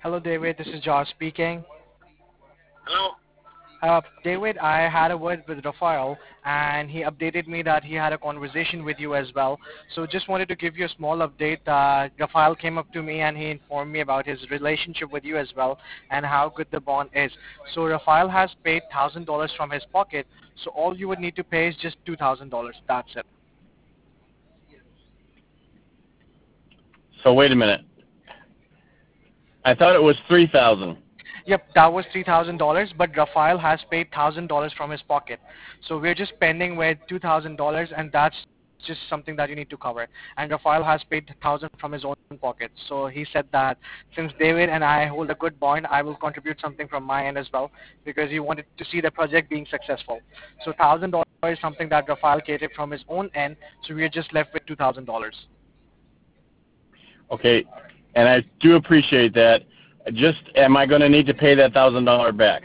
Hello, David. This is Josh speaking. Hello? David, I had a word with Rafael, and he updated me that he had a conversation with you as well. So just wanted to give you a small update. Rafael came up to me and he informed me about his relationship with you as well and how good the bond is. So Rafael has paid $1,000 from his pocket. So all you would need to pay is just $2,000. That's it. So wait a minute. I thought it was 3,000. Yep, that was $3,000, but Rafael has paid $1,000 from his pocket. So we're just pending with $2,000, and that's just something that you need to cover. And Rafael has paid 1,000 from his own pocket. So he said that since David and I hold a good bond, I will contribute something from my end as well because he wanted to see the project being successful. So $1,000 is something that Rafael catered from his own end. So we're just left with $2,000. Okay, and I do appreciate that. Just, am I going to need to pay that $1,000 back?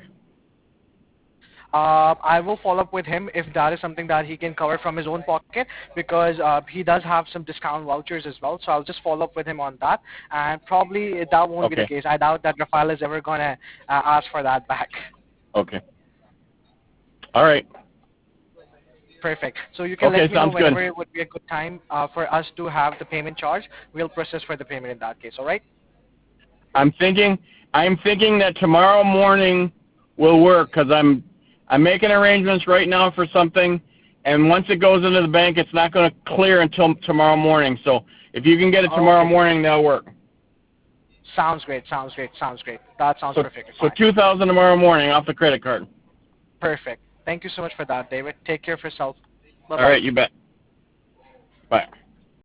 I will follow up with him if that is something that he can cover from his own pocket because he does have some discount vouchers as well. So I'll just follow up with him on that. And probably that won't be the Okay, case. I doubt that Rafael is ever going to ask for that back. okay. All right. Perfect. So you can Okay, let me know sounds good. whenever it would be a good time for us to have the payment charge. We'll process for the payment in that case. All right? I'm thinking, that tomorrow morning will work because I'm making arrangements right now for something, and once it goes into the bank, it's not going to clear until tomorrow morning. So if you can get it tomorrow Okay. morning, that'll work. Sounds great. Sounds great. Sounds great. That sounds So perfectly so fine. 2,000 tomorrow morning off the credit card. Perfect. Thank you so much for that, David. Take care of yourself. All Bye-bye. right, you bet. Bye.